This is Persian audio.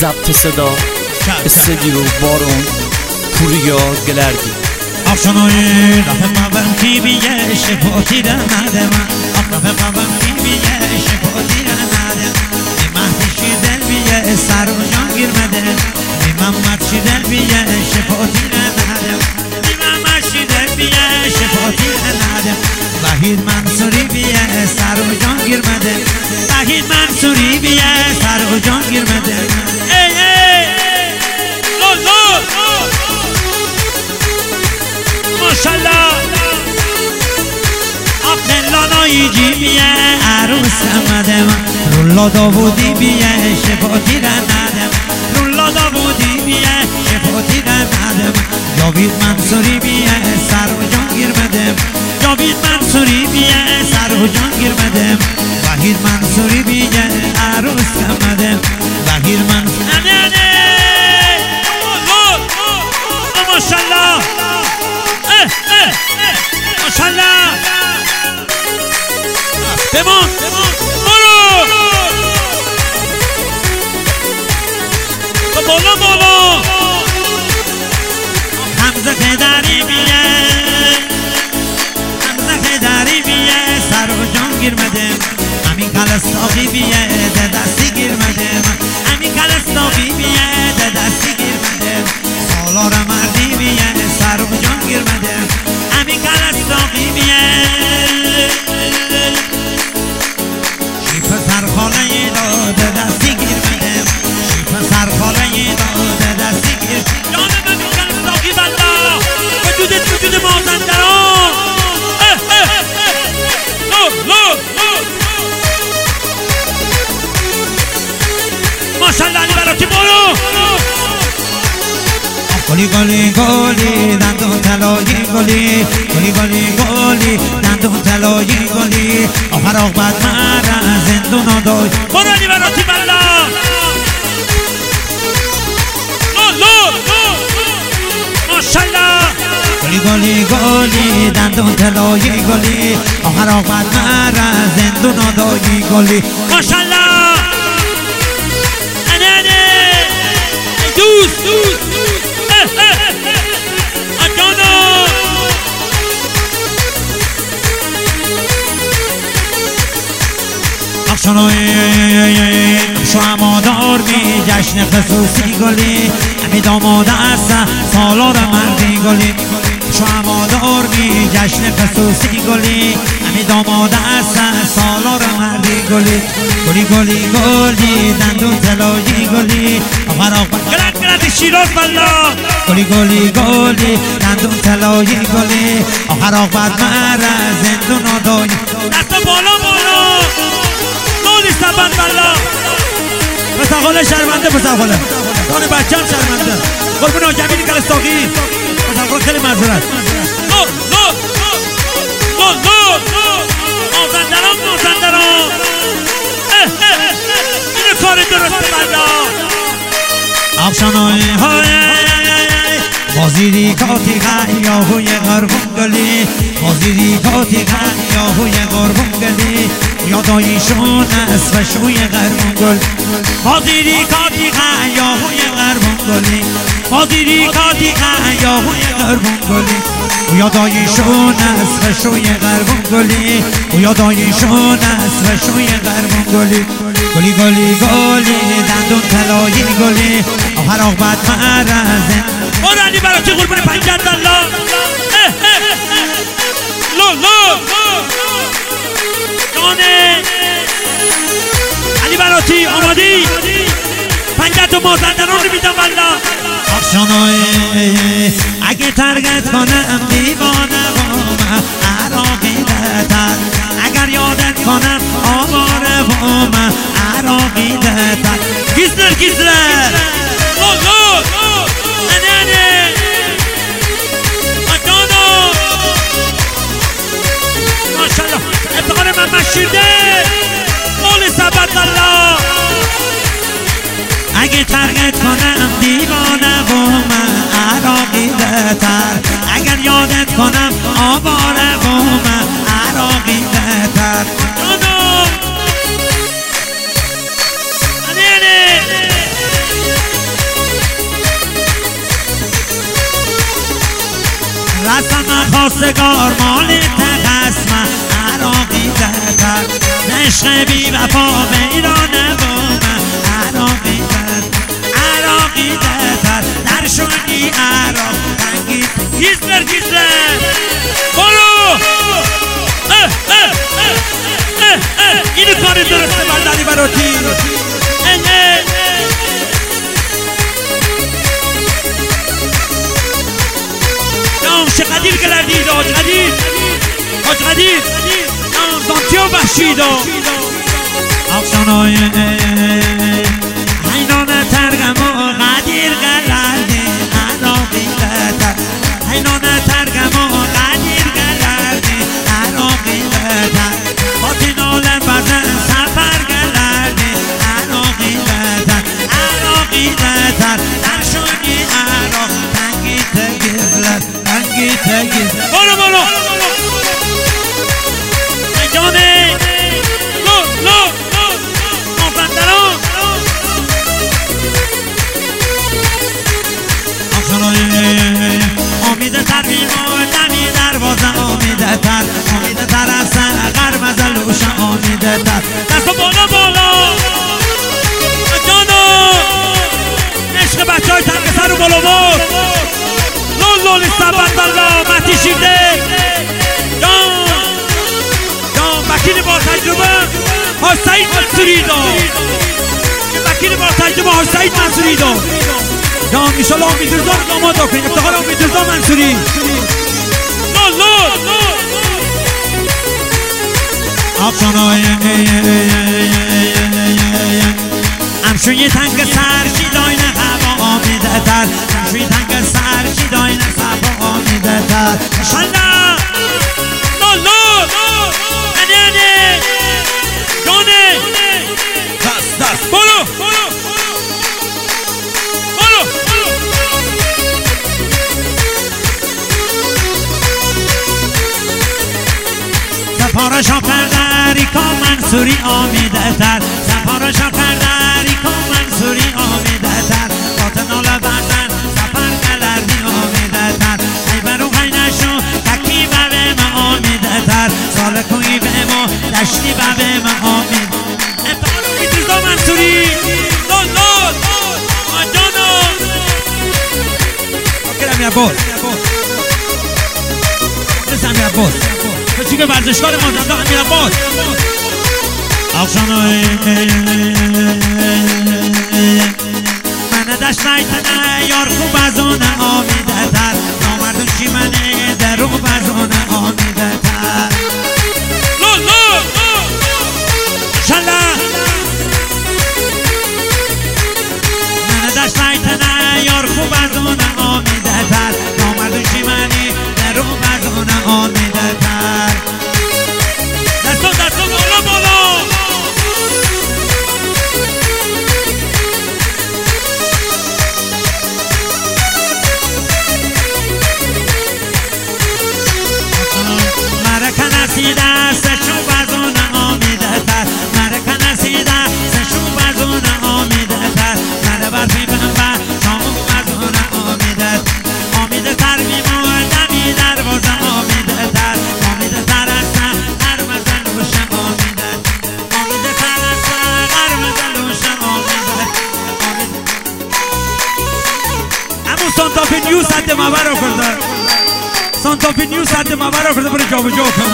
ضبط صدا استدیو بارون پوریا گلردی آفشانوی رفت مابم کی بیه شفاتی را نده من رفت مابم کی بیه شفاتی را نده بی مهدی دل بیه سر و جان گرمده بی محمد دل بیه شفاتی را نده بی محمد دل بیه شفاتی را نده وحید منصوری بیه سر و جان گرمده وحید منصوری بیه سر و جان گرمده ای ای لولو ماشالله عبدالله بیه عروس آمده من رولا داوودی بیه شفاتی را نده رولا داوودی بیه شفاتی را نده من جاوید منصوری بیه سر و جان گرمده جاوید منصوری بیه سر و جان گرمده وحید منصوری بیه عروس آمده وحید منصوری ماشالله ماشالله بمان برو بالا بالا حمزه خداری بیه حمزه خداری بیه سر و جان گرمده همین کلستاقی بیه دستی گرمده همین کلستاقی بیه دستی گرمده سالار مردی بیه سر و جان گرمده همین کلستاقی بیه شیف سرخاله داده دستی گرمده شیف سرخاله داده دستی گرمده جان من کلستاقی بلا وجودت وجود مازندران ماشالله علی براتی برو گلی گلی گلی دندون طلایی گلی گلی گلی گلی دندون طلایی گلی آخر عاقبت مرا زندون دای برو علی براتی بلا ماشالله گلی گلی گلی دندون طلایی گلی آخر عاقبت مرا زندون دای گلی ماشالله دوست شو امادار بی جشن خصوصی گلی همی داماد است سالار مردی گلی شو امادار بی جشن خصوصی گلی همی داماد است سالار مردی گلی گلی گلی گلی دندون طلایی گلی آخر گلد گلد شیراز بلا گلی گلی گلی دندون طلایی گلی آخر عاقبت مرا زندون دای دست بالا بالا سبند بلا پسرخاله شرمنده پسرخاله دانه بچه هم شرمنده قربون آجمینی کلستاقی پسرخاله خیلی معذرت مازندران مازندران اینه کار درسته بلا افشانای های بازیری کاتی خیاهوی غربون گلی بازیری کاتی خیاهوی غربون گلی یادایشون است و شوی غربون گل بازیری کاتی خیاهوی غربون گلی بازیری کاتی خیاهوی غربون گلی یادایشون است و شوی غربون گلی یادایشون است و شوی غربون گلی گلی گلی گلی دندون طلایی گلی آخر عاقبت مرا برو علی براتی قربون پنجت الله جانه علی براتی آمادی پنجت و مازندران رو میدم والله آخشانای اگه ترگت کنم دیوانه بامه عراقی دهتر اگر یادت کنم آواره بامه عراقی دهتر گیزلر گیزلر ماشالله افتخار من مشیده مول سبت الله اگه ترگت کنم دیوانه و من عراقی دهتر اگر یادت کنم آواره و من عراقی دهتر دستم خواستگار مال تقسمه عراقی دتر عشق بی وفا بیرانه بومه عراقی دتر در شونی عراق رنگی گیزلر برو اینو کار درسته برداری براتی قدیر گلردید حاج قدیر زانتیو بخشید آقشانای حینان ترگم و قدیر گلردید عراقی دتر حینان ترگم و قدیر گلردید عراقی دتر باطن عالم بزن سفر گلردید عراقی دتر در شونی عراق تنگی تگزلر برو جانه لو مفندران امیده تر بیمون نمی دروازه امیده تر از سرقر مزلوش امیده تر دست بالا جانو عشق بچه های تنگ سر و بالا بار لولی سبندالله مهدی شیفته جان وکیل با تجربه حاج سعید منصوری وکیل با تجربه حاج سعید منصوری جان ایشالله امیدرضا رو داماد کنیم افتخار امیدرضا منصوری آقشانای همشوی تنگ سرشی داینه هوا آمیده تر همشوی تنگ سرشی داینه هوا آمیده تر ماشالله لولو انه جانه دست برو سفارشا کرده ریکا منصوری آمیده تر سفارشا کرده ریکا منصوری آمیده تر باطن آل بندن سفر گلردی آمیده تر ای برو خینشو تکی ببه ما آمیده تر سال کوی به ما دشتی ببه ما آمید افتخار امیدرضا منصوری لول آجانو اکرم یا باز بسم یا باز چی که ورزشکار مازنده امیر عباس آقشانای من دشت نیتنه یار خوب از اونه آمیده تر نامردون چی منه دروغ از اونه آمیده تر شله من دشت نیتنه یار خوب از اونه آمیده تر نامردون چی منه دروغ از اونه آمیده تر دستو بالا مرکن سیده سشو بزون آمیده تر مرکن سیده سشو بزون آمیده تر نره برفی بنبه شامو بزون آمیده تر میمون دمی دروازه آمیده تر آمیده تر از هر مزلوش آمیده تر از هر مزلوش آمیده همون سانتافی نیوز حد مبر رو کرده سانتافی نیوز حد مبر رو کرده برای جا به جا کنه